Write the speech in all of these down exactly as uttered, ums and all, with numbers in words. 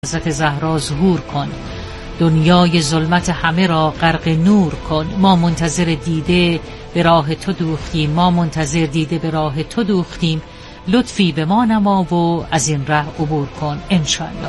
حضرت زهرا ظهور کن، دنیای ظلمت همه را غرق نور کن. ما منتظر دیده به راه تو دوختیم، ما منتظر دیده به راه تو دوختیم. لطفی به ما نما و از این ره عبور کن انشاءالله.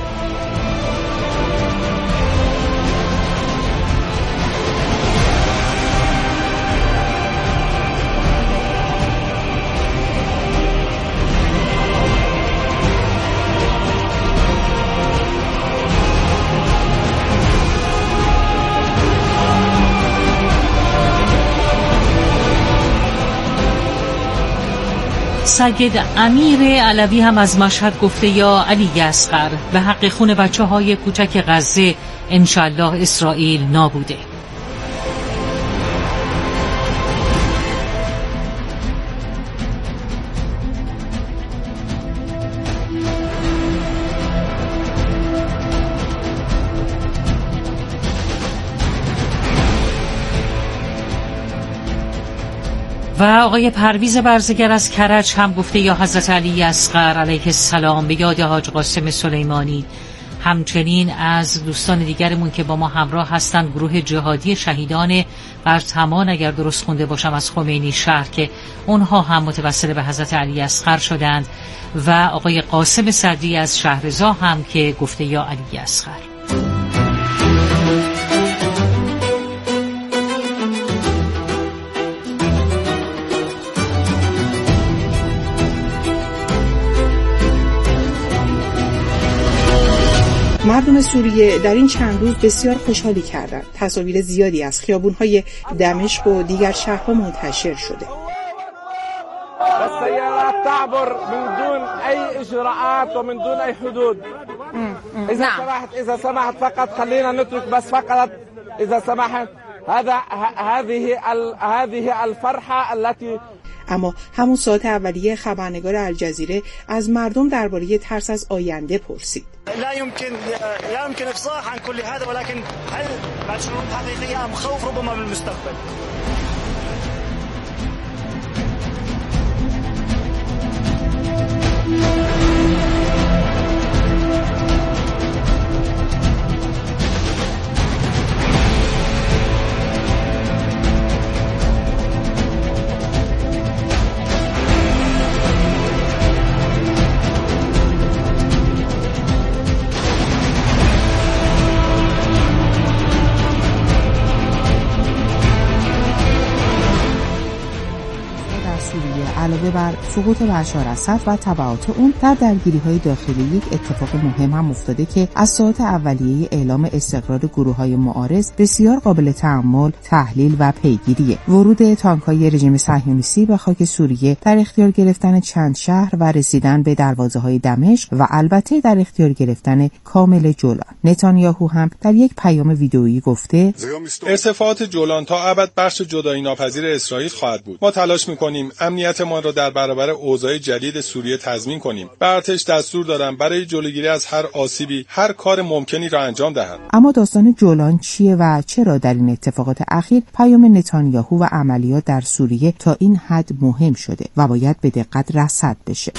سید امیر علوی هم از مشهد گفته یا علی اصغر به حق خون بچه های کوچک غزه انشالله اسرائیل نابوده. و آقای پرویز برزگر از کرج هم گفته یا حضرت علی اصغر علیه السلام به یاد حاج قاسم سلیمانی. همچنین از دوستان دیگرمون که با ما همراه هستند، گروه جهادی شهیدان برتمان اگر درست خونده باشم از خمینی شهر که اونها هم متوسل به حضرت علی اصغر شدند، و آقای قاسم صدری از شهرزا هم که گفته یا علی اصغر. مردم سوریه در این چند روز بسیار خوشحالی کردند. تصاویر زیادی از خیابون‌های دمشق و دیگر شهرها منتشر شده. السيارات تعبر من دون أي إجراءات ومن دون أي حدود. إذا سمحت إذا سمحت فقط خلينا نترك بس فقط إذا سمحت هذا هذه هذه الفرحة التي. اما همون ساعت اولیه خبرنگار الجزیره از مردم درباره ترس از آینده پرسید. لا يمكن لا يمكن افصاح عن كل هذا، ولكن هل بعد شروط حقيقية ام خوف ربما بالمستقبل؟ علاوه بر سقوط بشار اسد و تبعات اون، در درگیری‌های داخلی یک اتفاق مهم هم افتاده که از ساعات اولیه اعلام استقرار گروه‌های معارض بسیار قابل تأمل، تحلیل و پیگیریه. ورود تانک‌های رژیم صهیونیستی به خاک سوریه، در اختیار گرفتن چند شهر و رسیدن به دروازه‌های دمشق و البته در اختیار گرفتن کامل جولان. نتانیاهو هم در یک پیام ویدئویی گفته ارتفاعات جولان تا ابد بخش جدایی ناپذیر اسرائیل خواهد بود. ما تلاش می‌کنیم امنیتمان را در برابر اوضاع جدید سوریه تضمین کنیم. به ارتش دستور دادم برای جلوگیری از هر آسیبی هر کار ممکنی را انجام دهند. اما داستان جولان چیه و چرا در این اتفاقات اخیر پیام نتانیاهو و عملیات در سوریه تا این حد مهم شده و باید به دقت رصد بشه؟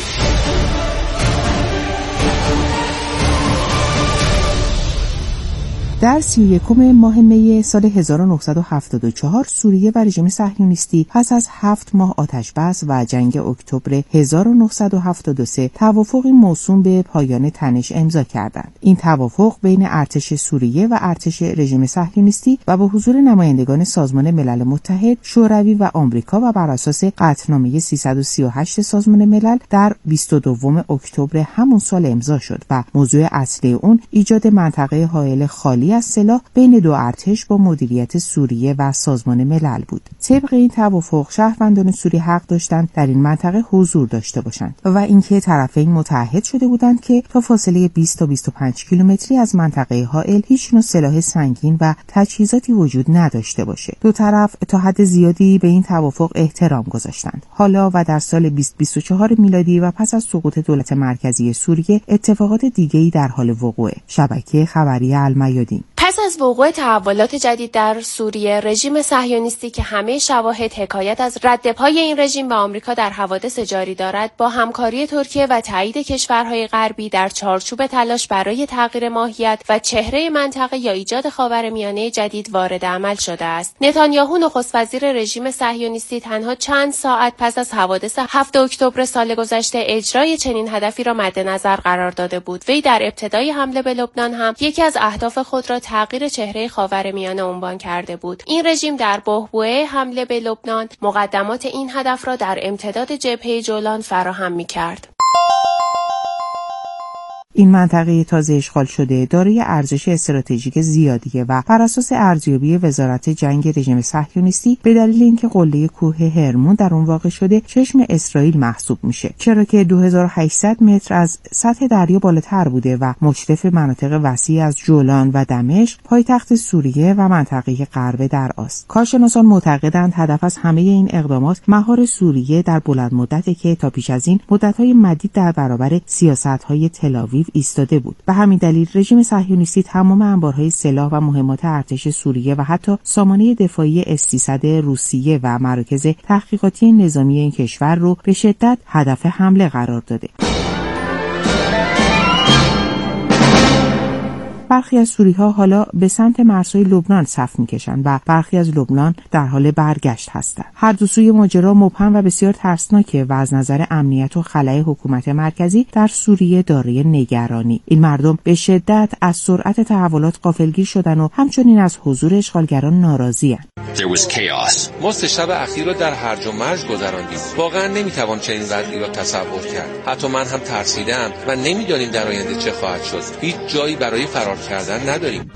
در سی و یکم ماه می سال هزار و نهصد و هفتاد و چهار سوریه و رژیم صهیونیستی پس از هفت ماه آتش بس و جنگ اکتبر هزار و نهصد و هفتاد و سه توافقی موسوم به پایان تنش امضا کردند. این توافق بین ارتش سوریه و ارتش رژیم صهیونیستی و با حضور نمایندگان سازمان ملل متحد، شوروی و آمریکا و بر اساس قطعنامه سیصد و سی و هشت سازمان ملل در بیست و دو اکتبر همون سال امضا شد و موضوع اصلی اون ایجاد منطقه حائل خالی از سلاح بین دو ارتش با مدیریت سوریه و سازمان ملل بود. طبق این توافق شهروندان سوریه حق داشتند در این منطقه حضور داشته باشند و اینکه طرفین متعهد شده بودند که تا فاصله بیست تا بیست و پنج کیلومتری از منطقه حائل هیچ نوع سلاح سنگین و تجهیزاتی وجود نداشته باشه. دو طرف تا حد زیادی به این توافق احترام گذاشتند. حالا و در سال بیست بیست و چهار میلادی و پس از سقوط دولت مرکزی سوریه اتفاقات دیگه‌ای در حال وقوعه. شبکه خبری المیادین میشنویم. پس از وقوع تحولات جدید در سوریه، رژیم صهیونیستی که همه شواهد حکایت از ردپای این رژیم به آمریکا در حوادث جاری دارد، با همکاری ترکیه و تایید کشورهای غربی در چارچوب تلاش برای تغییر ماهیت و چهره منطقه یا ایجاد خاورمیانه جدید وارد عمل شده است. نتانیاهو نخست وزیر رژیم صهیونیستی تنها چند ساعت پس از حوادث هفتم اکتبر سال گذشته اجرای چنین هدفی را مد نظر قرار داده بود. وی در ابتدای حمله به لبنان هم یکی از اهداف خود را تغییر چهره خاورمیانه عنوان کرده بود. این رژیم در بحبوحه حمله به لبنان مقدمات این هدف را در امتداد جبهه جولان فراهم می‌کرد. این منطقه تازه اشغال شده دارای ارزش استراتژیک زیادیه و بر اساس ارزیابی وزارت جنگ رژیم صهیونیستی به دلیل اینکه قله کوه هرمون در اون واقع شده چشم اسرائیل محسوب میشه، چرا که دو هزار و هشتصد متر از سطح دریا بالاتر بوده و مشرف مناطق وسیع از جولان و دمشق، پایتخت سوریه و منطقه غرب درعاست. کارشناسان معتقدند هدف از همه این اقدامات مهار سوریه در بلند مدته که تا پیش از این مدت‌های مدید در برابر سیاست‌های تل‌آویو ایستاده بود. به همین دلیل رژیم صهیونیستی تمام انبارهای سلاح و مهمات ارتش سوریه و حتی سامانه دفاعی اس سیصد روسیه و مراکز تحقیقاتی نظامی این کشور رو به شدت هدف حمله قرار داده. برخی از سوری‌ها حالا به سمت مرزهای لبنان صف می‌کشند و برخی از لبنان در حال برگشت هستند. هر دو سوی ماجرا مبهم و بسیار ترسناکه و از نظر امنیت و خلأ حکومت مرکزی در سوریه دارای نگرانی. این مردم به شدت از سرعت تحولات غافلگیر شدن و همچنین از حضور اشغالگران ناراضی‌اند. ما سه شب اخیر را در هرج و مرج گذراندیم. واقعا نمیتوان چنین وضعی را تصور کرد. حتی من هم ترسیدم و نمیدانیم در آینده چه خواهد شد. هیچ جایی برای فرار کردن نداریم.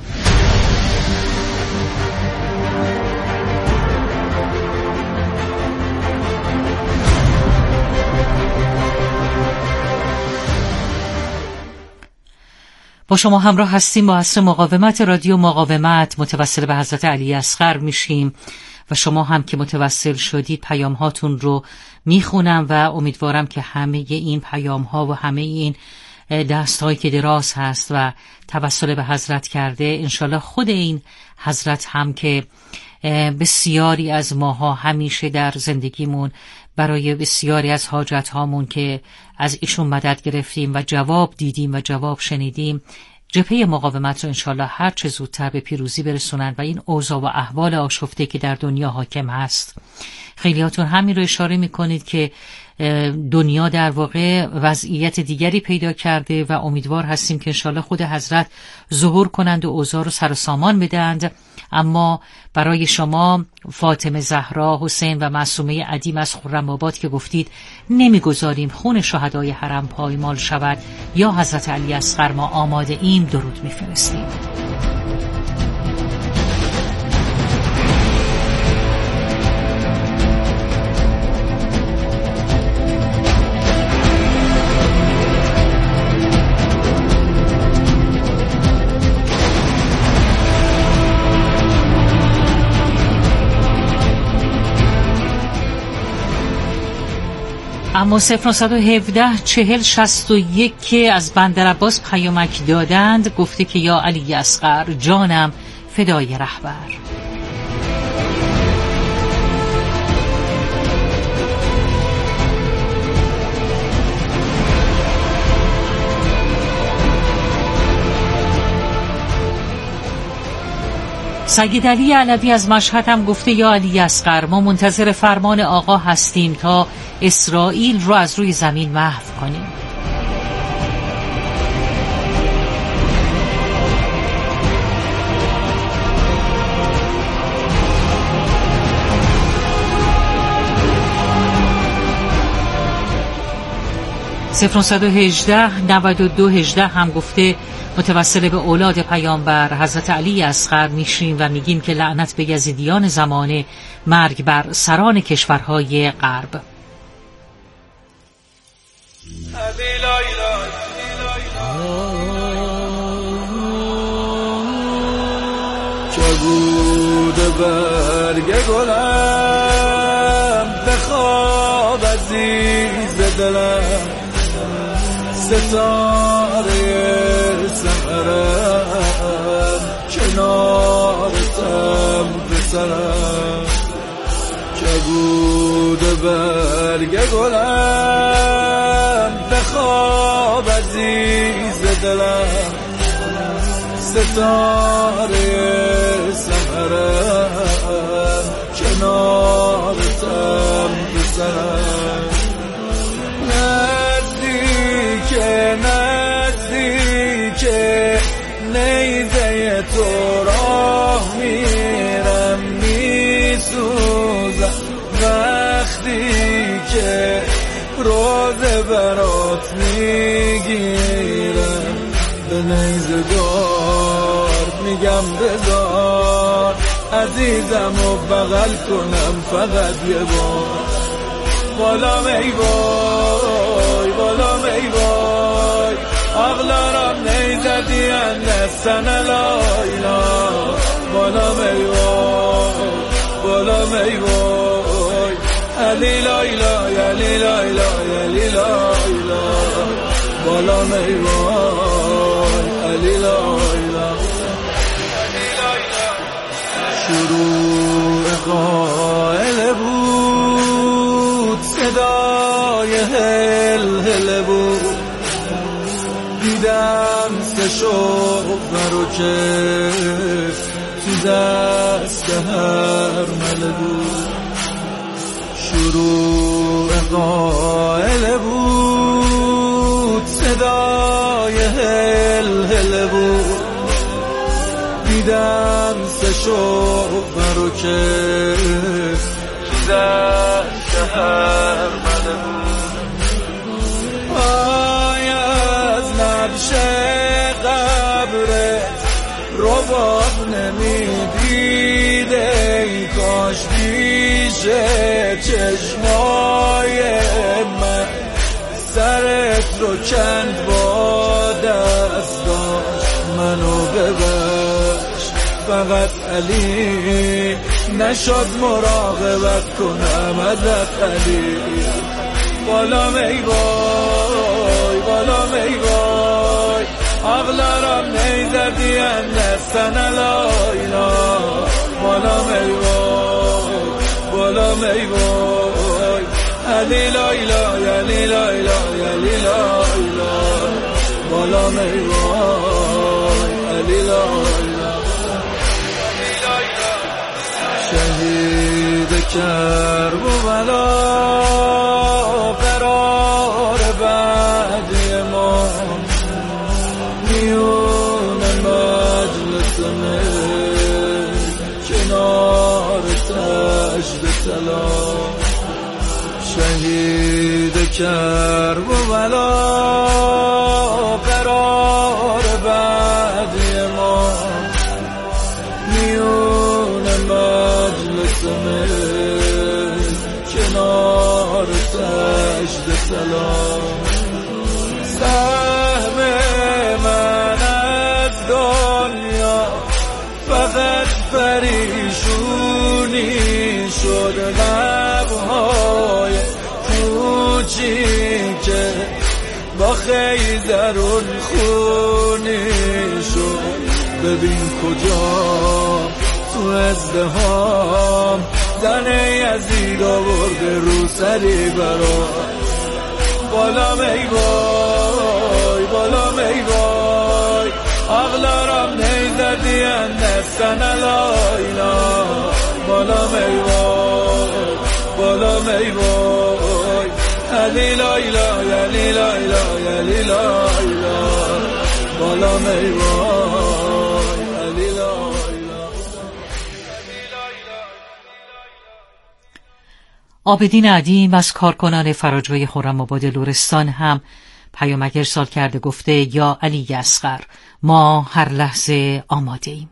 با شما همراه هستیم. با عصر مقاومت رادیو مقاومت متوسل به حضرت علی اصغر میشیم و شما هم که متوسل شدید پیام هاتون رو میخونم و امیدوارم که همه این پیام ها و همه این دست هایی که دراز هست و توسل به حضرت کرده، انشالله خود این حضرت هم که بسیاری از ماها همیشه در زندگیمون برای بسیاری از حاجت هامون که از ایشون مدد گرفتیم و جواب دیدیم و جواب شنیدیم، جبهه مقاومت رو انشالله هر چه زودتر به پیروزی برسونن و این اوضاع و احوال آشفته که در دنیا حاکم هست. خیلیاتون همین رو اشاره میکنید که دنیا در واقع وضعیت دیگری پیدا کرده و امیدوار هستیم که انشالله خود حضرت ظهور کنند و اوضاع رو سر و سامان بدهند. اما برای شما فاطمه زهرا، حسین و معصومه عدیم از خرم‌آباد که گفتید نمیگذاریم خون شهدای حرم پایمال شود، یا حضرت علی اصغر ما آماده ایم، درود میفرستیم. اما صفر نهصد و هفده چهل شصت و یک که از بندرعباس پیامک دادند، گفته که یا علی اصغر جانم فدای رهبر. سید علی علوی از مشهد هم گفته یا علی اصغر ما منتظر فرمان آقا هستیم تا اسرائیل رو از روی زمین محو کنیم. صفر نهصد و هجده نود و دو هجده هم گفته متوسل به اولاد پیامبر حضرت علی اصغر میشیم و میگیم که لعنت به یزیدیان زمانه، مرگ بر سران کشورهای غرب. که بوده برگ گلم بخواب عزیز دلم، ستاره سحرم که سرم کبود برگ گلم بخواب عزیز دلم ستاره سحرم کنارتم پسرم نزدیک نزدیک نیزه تو راه میرم میسوزم وقتی که روزه برات میگیرم به نیزه دار میگم بذار عزیزم و بغل کنم فقط یه بار بالام ای وای بالام ای وای ağlarım neyse diyen sana layla بالام ای وای بالام ای وای علی لایلا علی لایلا علی لایلا بالام ای وای علی لایلا شروع قائل بود صدای هل هل بود دیدم سه شوق رو که تو دست هر مله بود شروع قائل بود صدای هل هل بود دیدم سه شوق رو که تو دست هر مله بود آی از نبش قبرت رباب نمیدیده ای کاش پیشه چشمای من سرت رو چند با دست داشت منو ببخش فقط علی نشد مراقبت کنم ازت علی بالام ای وای بالام ای وای ağlarım neyse diyen sana layla بالام ای وای بالام ای وای علی لایلا علی لایلا علی لایلا بالام ای وای علی لایلا شهید کرب و بلا قرار بعدی ما میون مجلس من کنار سجد سلام شهید کرب و بلا قرار بعدی ما میون مجلس من کنار سجد سلام سهم من از دنیا فقط پریشونی شد لبهای کوچیکه با خیزرون خونی شد ببین کجا تو ازدهام زن یزید آورده رو سری برا بالام ای وای بالام ای وای ağlarım neyse diyen sana layla بالام ای وای بالام ای وای علی لایلا علی لایلا علی لایلا بالام ای وای علی لایلا. عابدین عدیم از کارکنان فراجوی خرم‌آباد لرستان هم پیامک ارسال کرده گفته یا علی اصغر ما هر لحظه آماده ایم.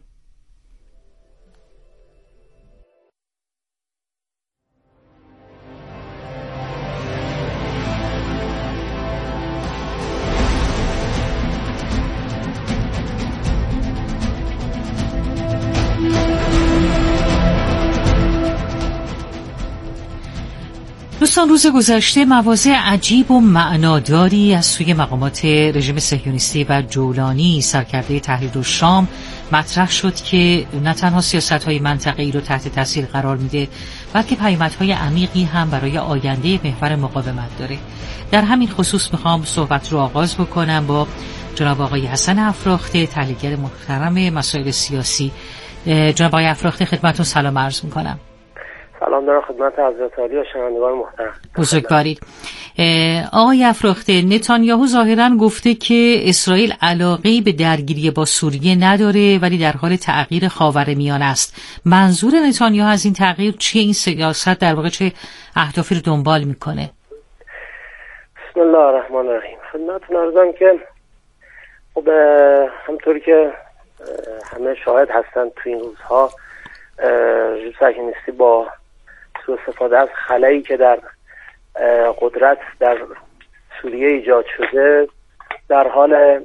دوستان، روز گذشته مواضع عجیب و معناداری از سوی مقامات رژیم صهیونیستی و جولانی سرکرده تحریر الشام مطرح شد که نه تنها سیاست‌های منطقه‌ای رو تحت تاثیر قرار میده، بلکه پیامدهای عمیقی هم برای آینده محور مقاومت داره. در همین خصوص میخوام صحبت رو آغاز بکنم با جناب آقای حسن افراخته، تحلیلگر محترم مسائل سیاسی. جناب آقای افراخته، خدمتتون سلام عرض میکنم. سلام دارم خدمت حضرت عالی و شنوندگان محترم. بزرگوارید. آقای افراخته، نتانیاهو ظاهراً گفته که اسرائیل علاقه‌ای به درگیری با سوریه نداره ولی در حال تغییر خاورمیانه است. منظور نتانیاهو از این تغییر چیه؟ این سیاست در واقع چه اهدافی رو دنبال میکنه؟ بسم الله الرحمن الرحیم. خدمتتون عرضم که خب همطوری که همه شاهد هستن تو این روزها رژیم صهیونیستی با سوء استفاده از خلایی که در قدرت در سوریه ایجاد شده در حال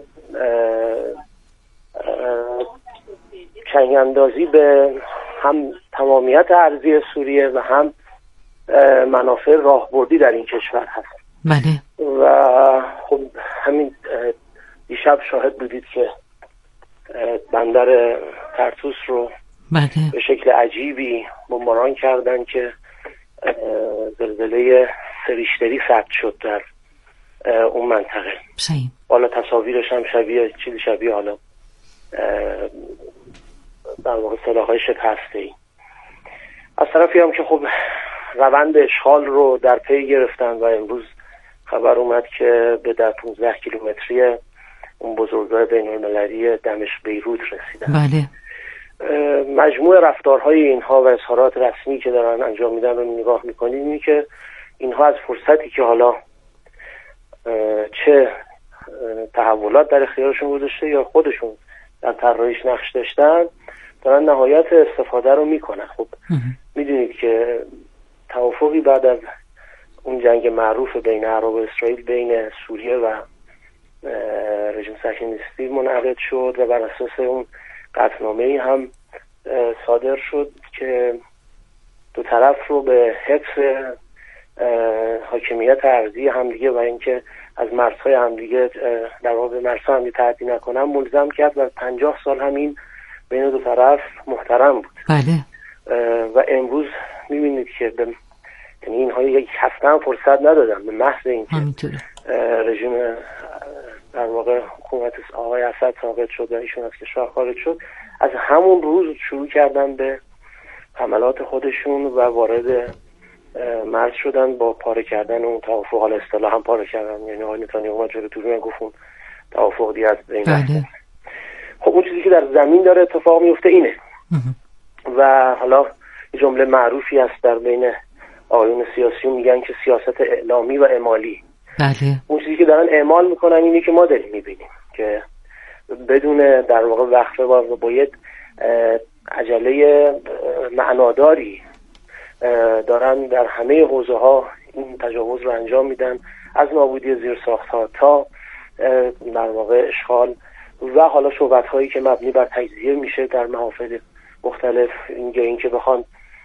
چنگ اندازی به هم تمامیت ارضی سوریه و هم منافع راهبردی در این کشور هست. بله. و خب همین دیشب شاهد بودید که بندر طرطوس رو بله. به شکل عجیبی بمباران کردن که زلزله سریشتری ثبت شد در اون منطقه. صحیح. حالا تصاویرش هم شبیه چیزی شبیه حالا در واقع سلاح‌های شبه هسته‌ای. از طرفی هم که خب روند اشغال رو در پی گرفتن و امروز خبر اومد که به در پانزده کیلومتری اون بزرگراه بین‌المللی دمشق بیروت رسیدن. بله. مجموع رفتارهای اینها و اظهارات رسمی که دارن انجام میدن رو نگاه میکنیم اینی که اینها از فرصتی که حالا چه تحولات در اختیارشون گذاشته یا خودشون در طراحیش نقش داشتن دارن نهایت استفاده رو میکنن. خب میدونید که توافقی بعد از اون جنگ معروف بین عرب و اسرائیل بین سوریه و رژیم صهیونیستی منعقد شد و بر اساس اون قطعنامه‌ای هم صادر شد که دو طرف رو به حفظ حاکمیت ارضی همدیگه و اینکه از مرزهای همدیگه در واقع مرزها همدیگه تعدی نکنن ملزم کرد و پنجاه سال همین بین دو طرف محترم بود. بله. و امروز می‌بینید که به یعنی اینها یک هفته هم فرصت ندادن به محض اینکه رژیم در واقع حکومت آقای اسد ساقط شد و ایشون از کشور خارج شد، از همون روز شروع کردن به حملات خودشون و وارد مرز شدن با پاره کردن اون توافق. حالا اصطلاحاً هم پاره کردن، یعنی آقای نتانیاهو اومد جلوی دوربین گفت اون توافق دیگه از بین رفت. خب اون چیزی که در زمین داره اتفاق میفته اینه. و حالا جمله معروفی هست در بین آقایون سیاسی میگن که سیاست اعلامی و اعمالی. بله. اون چیزی که دارن اعمال میکنن اینی که ما داریم میبینیم که بدون در واقع وقفه و باید عجله معناداری دارن در همه حوزه ها این تجاوز رو انجام میدن، از نابودی زیرساخت ها تا در واقع اشغال و حالا شعبت هایی که مبنی بر تجزیه میشه در محافل مختلف. اینجا این که بخوان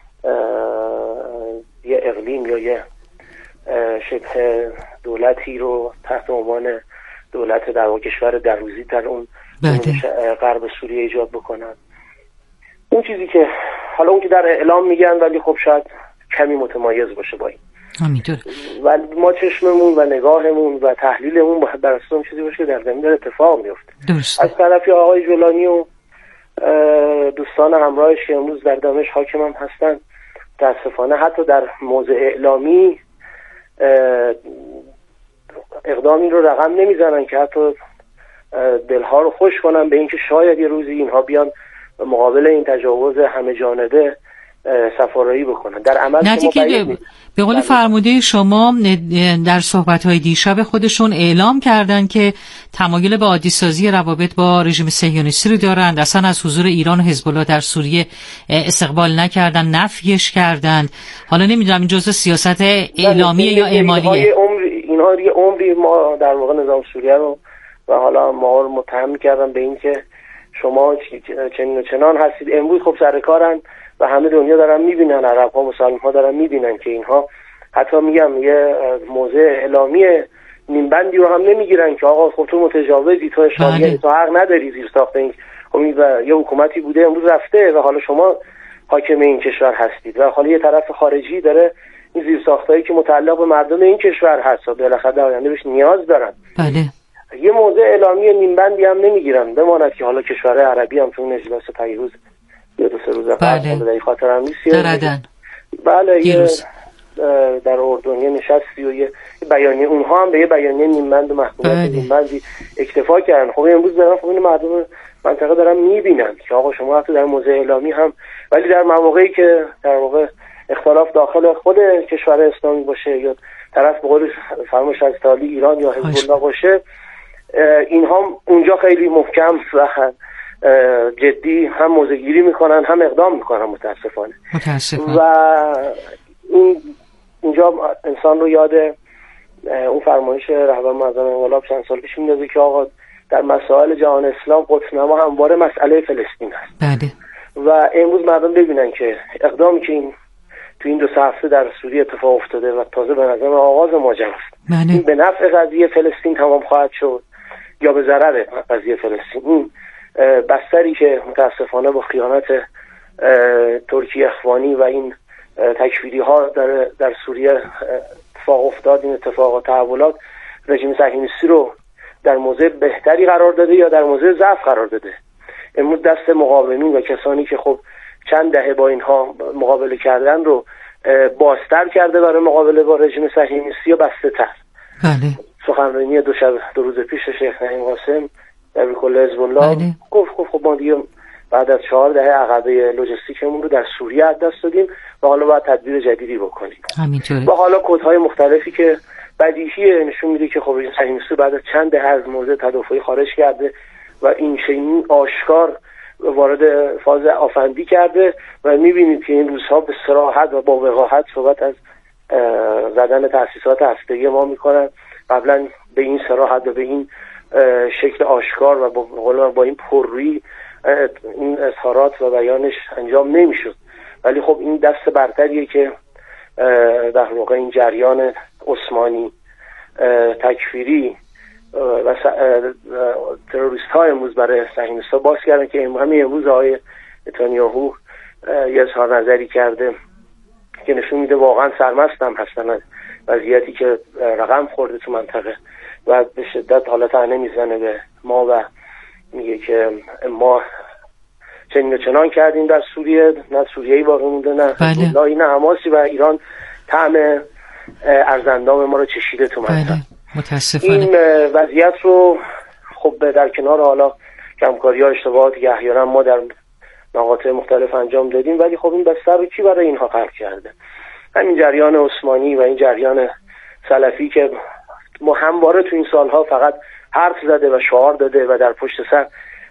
یه اقلیم یا یه شبه دولتی رو تحت عنوان دولت در واقع کشور دروزی در اون غرب سوریه ایجاد بکنن. اون چیزی که حالا اون که در اعلام میگن ولی خب شاید کمی متمایز باشه با این. همینطور. ولی ما چشممون و نگاهمون و تحلیلمون باید بر اساس اون چیزی باشه که در زمین داره اتفاق میفته. درست. از طرفی آقای جولانی و دوستان همراهش که امروز در دمشق حاکم هم هستن متاسفانه حتی در موضع اعلامی اقدامی رو رقم نمیزنن که حتی دلها رو خوش کنن به اینکه شاید یه روزی اینها بیان مقابل این تجاوز همه جانبه سفارایی بکنن. در عمل که به قول فرموده شما در صحبت‌های دیشب خودشون اعلام کردن که تمایل به عادی سازی روابط با رژیم صهیونیستی رو دارند، اصلا از حضور ایران و حزب الله در سوریه استقبال نکردن، نفیش کردند. حالا نمیدونم این جزء سیاست اعلامی یا اعمالیه. اینها یه عمری ما در واقع نظام سوریه رو و حالا ما رو متهم می‌کردن به اینکه شما چنین و چنان هستید. امروز خب سر کارن و همه دنیا دارن میبینن، عرب ها مسلمان ها دارن میبینن که اینها حتی میگم یه موضع اعلامی نیمبندی رو هم نمیگیرن که آقا خب تو متجاوزی، تو اشغالیه، تو حق نداری زیر ساخت این امید و یه حکومتی بوده امروز رفته و حالا شما حاکم این کشور هستید و حالا یه طرف خارجی داره این زیر ساختایی که متعلق به مردم این کشور هست و بالاخره در آینده بهش نیاز دارن. بله. یه موضع اعلامی نیمبندی هم نمیگیرن، بماند که حالا کشورهای عربی هم تو اون اجلاس پیروز یه دو سه روز قبل در خاطر هم نیست در عدن. بله یه در اردن یه نشستی و یه بیانیه، اونها هم به یه بیانیه نیمبند و محکومیت نیمبندی اکتفا کردن. خب امروز دارن خب این مردم منطقه دارن میبینن که آقا شما حتی در موضع اعلامی هم، ولی در مواقعی که در واقع اختلاف داخل خود کشور اسلامی باشه یا طرف به قول فرمایش از تالی ایران یا حزب الله باشه، اینها اونجا خیلی محکم و جدی هم موضع گیری میکنن هم اقدام میکنن متاسفانه. متاسفانه. و این اینجا انسان رو یاد اون فرمایش رهبر معظم انقلاب چند سال پیش میندازه که آقا در مسائل جهان اسلام قطب‌نما همواره مسئله فلسطین است. بله. و امروز مردم ببینن که اقدامی که این تو این دو سه هفته در سوریه اتفاق افتاده و تازه به نظر آغاز ماجرا است، این به نفع قضیه فلسطین تمام خواهد شد یا به ضرر قضیه فلسطین. این بستری که متاسفانه با خیانت ترکیه اخوانی و این تکفیری ها در در سوریه اتفاق افتاد، این اتفاقات تحولات رژیم صهیونیستی رو در موضع بهتری قرار داده یا در موضع ضعف قرار داده. امروز دست مقاومین و کسانی که خب چند دهه با اینها مقابله کردن رو بازتر کرده برای مقابله با رژیم صهیونیستی یا بسته تر. بله. سخنرانی دو شب دو روز پیش شیخ نعیم قاسم در کل حزب الله گفت خب خب ما دیگه بعد از چهار دهه عقبه لوجستیکمون رو در سوریه از دست دادیم و حالا باید تدبیر جدیدی بکنیم. همینطوره. و حالا کدهای مختلفی که بدیهیه نشون میده که خب رژیم صهیونیستی بعد از چند دهه از موضع تدافعی خارج کرده و این شیء آشکار وارد فاز آفندی کرده و میبینید که این روزها به صراحت و با وقاحت صحبت از زدن تأسیسات هسته‌ای ما میکنن. قبلا به این صراحت و به این شکل آشکار و با, با این پررویی این اظهارات و بیانش انجام نمیشد، ولی خب این دست برتریه که در واقع این جریان عثمانی تکفیری و تروریست های امروز برای صهیونیست‌ها باز کردن که همین امروز آقای نتانیاهو یه اظهار نظری کرده که نشون میده واقعا سرمست هم هستن از وضعیتی که رقم خورده تو منطقه و به شدت حالا طعنه میزنه به ما و میگه که ما چنین و چنان کردیم در سوریه، نه سوریه‌ای باقی مونده نه حزب‌الله نه حماسی و ایران طعم ارزندام ما رو چشیده تو منطقه. بله. متاسفانه این وضعیت رو خب در کنار حالا کمکاری ها اشتباهاتی که احیانا ما در مقاطع مختلف انجام دادیم، ولی خب این بستر رو کی برای اینها خلق کرده؟ همین جریان عثمانی و این جریان سلفی که ما همواره تو این سالها فقط حرف زده و شعار داده و در پشت سر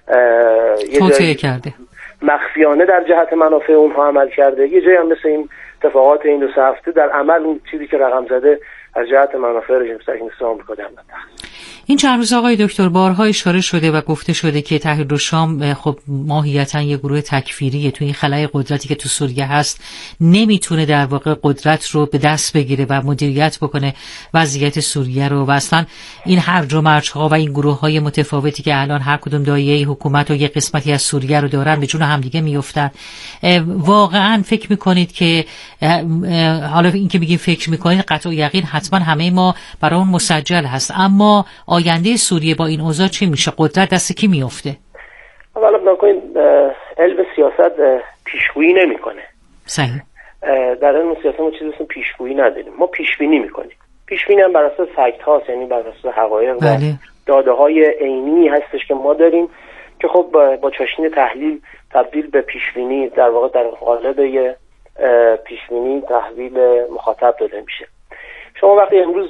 یه جایی کرده مخفیانه در جهت منافع اونها عمل کرده. یه جایی هم مثل این اتفاقات این دو سه هفته در عمل اون چیزی که رقم زده از جهت منافع رژیم صهیونیستی آمریکا در منطقه. این چند روز آقای دکتر بارها اشاره شده و گفته شده که تحریرالشام خب ماهیتاً یه گروه تکفیریه، تو این خلای قدرتی که تو سوریه هست نمیتونه در واقع قدرت رو به دست بگیره و مدیریت بکنه وضعیت سوریه رو و اصلا این هرج و مرج ها و این گروه های متفاوتی که الان هر کدوم دایره حکومت و یه قسمتی از سوریه رو دارن به جون همدیگه میافتن. واقعاً فکر میکنید که حالا این که میگیم فکر میکنید قطع یقین حتما همه ما برای اون مسجل هست، اما آینده سوریه با این اوضاع چی میشه؟ قدرت دست کی میفته؟ اولا بنابراین علم سیاست پیشگویی نمیکنه. صحیح. در علم سیاست ما چیزی اسم پیشگویی نداریم، ما پیشبینی میکنیم. پیشبینی هم بر اساس فکت هاست، یعنی بر اساس حقایق و داده های عینی هستش که ما داریم که خب با چاشنی تحلیل تبدیل به پیشبینی در واقع در قالب یه پیشبینی تحویل مخاطب داده میشه. شما وقتی امروز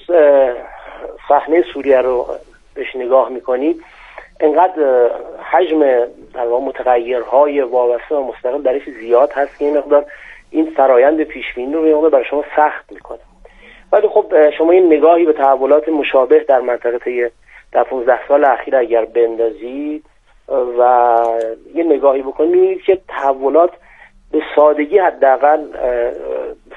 صحنه سوریه رو بهش نگاه میکنید، انقدر حجم در واقع متغیرهای وابسته و مستقل درش زیاد هست که این مقدار این فرایند پیشبینی رو یه برای شما سخت میکنه. ولی خب شما این نگاهی به تحولات مشابه در منطقه در پانزده سال اخیر اگر بندازید و یه نگاهی بکنید می‌بینید که تحولات به سادگی حداقل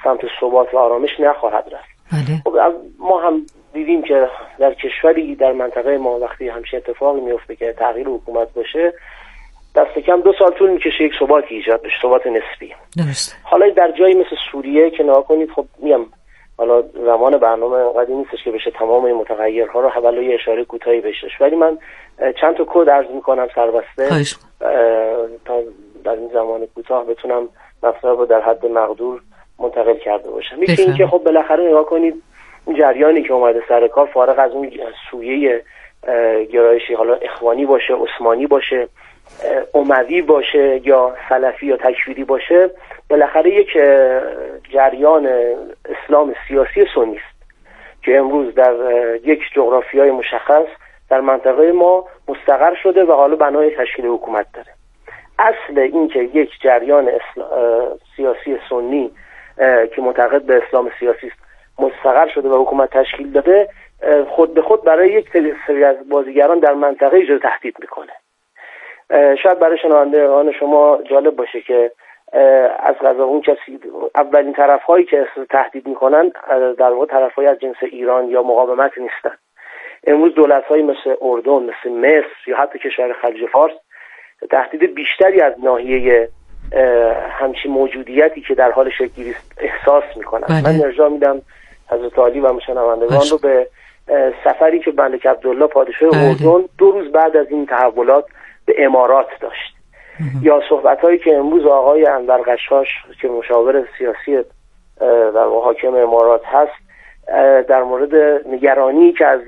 سمت ثبات و آرامش نخواهد رفت. بله. ما هم دیدیم که در کشوری در منطقه ما وقتی همچین اتفاقی میفته که تغییر حکومت باشه دست کم دو سال طول میکشه یک ثباتی ایجاد بشه، ثبات نسبی. درست. حالا در جایی مثل سوریه که نگاه کنید، خب میگم حالا زمان برنامه انقدر نیستش که بشه تمام این متغیرها رو حالا یه اشاره کوتاهی بهش، ولی من چند تا کد عرض میکنم سربسته تا در این زمان کوتاه بتونم مطلب رو در حد مقدور منتقل کرده باشم. یکی این که خب بالاخره نگاه کنید این جریانی که اومده سر کار، فارغ از اون سویه گرایشی حالا اخوانی باشه، عثمانی باشه، اموی باشه یا سلفی یا تکفیری باشه، بالاخره یک جریان اسلام سیاسی سنی است که امروز در یک جغرافیای مشخص در منطقه ما مستقر شده و حالا بنای تشکیل حکومت داره. اصل این که یک جریان سیاسی سنی که معتقد به اسلام سیاسی است مستقر شده و حکومت تشکیل داده، خود به خود برای یک سری از بازیگران در منطقه ایجاد تهدید میکنه. شاید برای شنوندگان شما جالب باشه که از قضا اون کسی اولین طرف‌هایی که تهدید میکنن در واقع طرف‌های از جنس ایران یا مقاومت نیستن. امروز دولت‌های مثل اردن، مثل مصر یا حتی کشور خلیج فارس تهدید بیشتری از ناحیه همچین موجودیتی که در حال شکل‌گیری است احساس میکنن. بله. من ارجاع میدم حضرت عالی و شنوندگان رو به سفری که ملک عبدالله پادشاه بله. اردن دو روز بعد از این تحولات به امارات داشت. یا صحبت‌هایی که امروز آقای انور قشاش که مشاور سیاسی در حاکم امارات هست در مورد نگرانی که از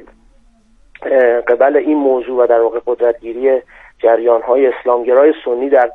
قبل این موضوع و در واقع قدرتگیری جریان‌های اسلامگرای سنی در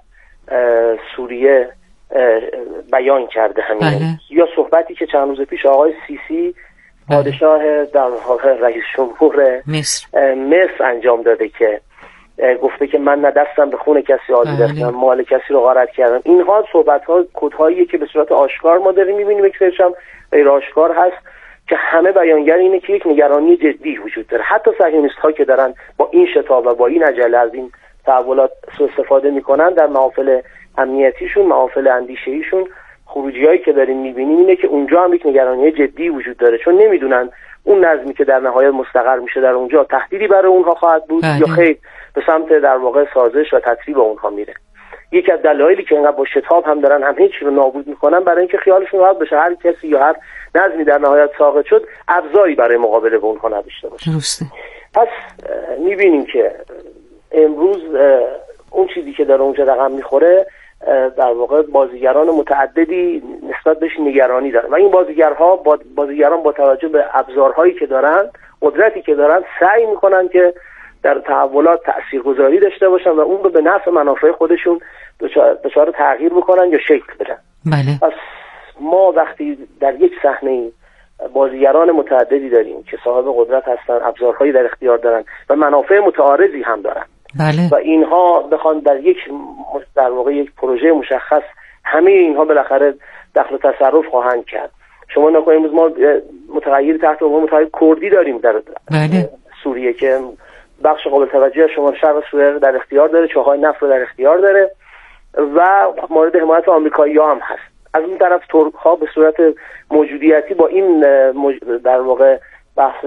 سوریه بیان کرده همین. بله. یا صحبتی که چند روز پیش آقای سیسی پادشاه در واقع رئیس جمهور مصر مصر انجام داده که گفته که من نه دستم به خون کسی آلوده است، مال کسی رو غارت کردم. اینها صحبت‌ها کدهاییه که به صورت آشکار ما داریم می‌بینیم، یک سرش هم غیر آشکار هست که همه بیانگر اینه که یک نگرانی جدی وجود داره. حتی صهیونیست‌ها که دارن با این شتاب و با این عجله از این تحولات سوء استفاده میکنن در محافل امنیتیشون، محافل اندیشه‌ایشون، خروجی‌هایی که داریم می‌بینیم اینه که اونجا هم یک نگرانی جدی وجود داره، چون نمیدونن اون نظمی که در نهایت مستقر میشه در اونجا تهدیدی برای اونها خواهد بود بله. یا خیر به سمت در واقع سازش و تطریب اونها میره. یکی از دلایلی که اینقدر با شتاب هم دارن همه چی رو نابود میکنن برای اینکه خیالشون راحت بشه هر کسی یا هر نظمی در نهایت ساقط شد ابزاری برای مقابله با اونها نداشته باشه. درسته. پس میبینیم که امروز اون چیزی که داره اونجا رقم میخوره در واقع بازیگران متعددی نسبت بهش نگرانی دارن و این بازیگرها با بازیگران با توجه به ابزارهایی که دارن، قدرتی که دارن، سعی میکنن که در تحولات تاثیرگذاری داشته باشن و اون رو به نفع منافع خودشون دچار تغییر بکنن یا شکل بدن. بله. پس ما وقتی در یک صحنه بازیگران متعددی داریم که صاحب قدرت هستن، ابزارهایی در اختیار دارن و منافع متعارضی هم دارن بله. و اینها بخوان در یک در واقع یک پروژه مشخص همه اینها بالاخره دخل و تصرف خواهند کرد. شما نکنید امروز ما متغیر تحت عنوان متغیر کردی داریم در بله. سوریه که بخش قابل توجه شمال شرق سوریه در اختیار داره، چاهای نفت رو در اختیار داره و مورد حمایت آمریکایی‌ها هم هست. از اون طرف ترک‌ها به صورت موجودیتی با این در واقع بحث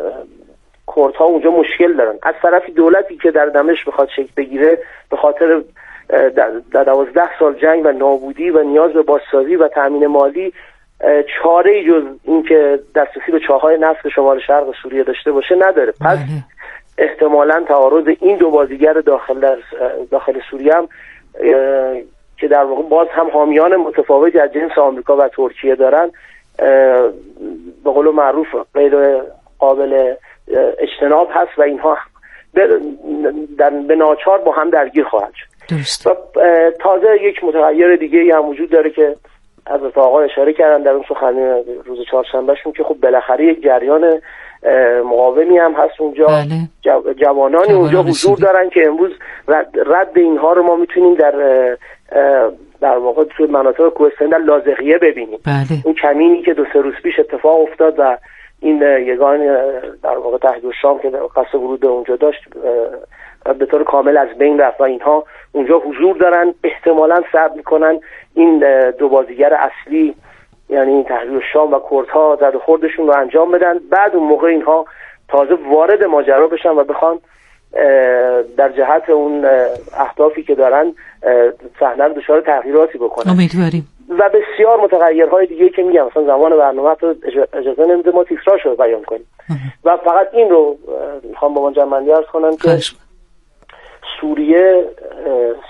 کردها اونجا مشکل دارن. از طرفی دولتی که در دمشق بخواد شکل بگیره به خاطر در دوازده سال جنگ و نابودی و نیاز به بازسازی و تامین مالی چاره‌ای جز این که دسترسی به چاهای نفت شمال شرق سوریه داشته باشه نداره. پس احتمالاً تعارض این دو بازیگر داخل در داخل سوریه هم که در واقع باز هم حامیان متفاوتی از جنس آمریکا و ترکیه دارن به قول معروف غیر قابل اجتناب هست و اینها به ناچار با هم درگیر خواهد شد. درست. و تازه یک متغیر دیگه هم وجود داره که حضرت آقا اشاره کردن در اون سخنرانی روز چهارشنبهشون که خب بالاخره یک جریان مقاومی هم هست اونجا. بله. جوانانی اونجا حضور دارن که امروز رد, رد اینها رو ما میتونیم در در واقع توی مناطق کوهستانی در لاذقیه ببینیم. بله. اون کمینی که دو سه روز پیش اتفاق افتاد و این یگان در واقع تحت الشام که قصد ورود اونجا داشت به طور کامل از بین رفت و اینها اونجا حضور دارن، احتمالاً صبر میکنن این دو بازیگر اصلی یعنی تحریر شام و کردها زد و خوردشون رو انجام بدن، بعد اون موقع اینها تازه وارد ماجرا بشن و بخوان در جهت اون اهدافی که دارن صحنه رو دچار تغییراتی بکنن. امیدواریم. و بسیار متغیرهای دیگه که میگم مثلا زمان برنامه رو اجازه نمیده ما تکرارش رو بیان کنیم. و فقط این رو میخوام با من جمعنی عرض کنم که سوریه